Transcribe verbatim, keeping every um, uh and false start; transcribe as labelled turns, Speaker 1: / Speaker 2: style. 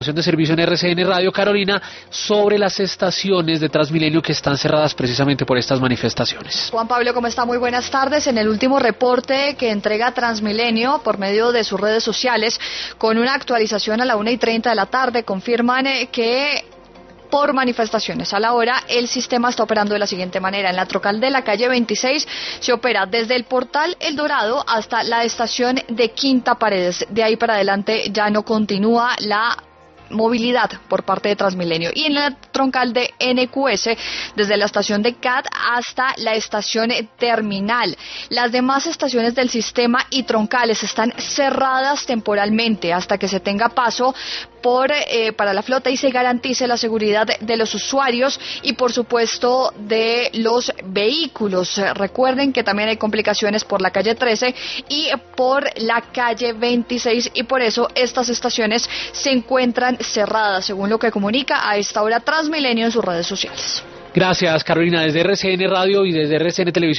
Speaker 1: de servicio en R C N Radio, Carolina, sobre las estaciones de Transmilenio que están cerradas precisamente por estas manifestaciones.
Speaker 2: Juan Pablo, ¿cómo está? Muy buenas tardes. En el último reporte que entrega Transmilenio por medio de sus redes sociales, con una actualización a la una y treinta de la tarde, confirman que por manifestaciones a la hora, el sistema está operando de la siguiente manera. En la Troncal de la calle veintiséis se opera desde el portal El Dorado hasta la estación de Quinta Paredes. De ahí para adelante ya no continúa la movilidad por parte de Transmilenio. Y en la Troncal de N Q S, desde la estación de C A T hasta la estación terminal. Las demás estaciones del sistema y troncales están cerradas temporalmente hasta que se tenga paso por eh, para la flota y se garantice la seguridad de los usuarios y por supuesto de los vehículos. Recuerden que también hay complicaciones por la calle trece y por la calle veintiséis, y por eso estas estaciones se encuentran cerradas, según lo que comunica a esta hora Transmilenio en sus redes sociales.
Speaker 1: Gracias, Carolina, desde R C N Radio y desde R C N Televisión.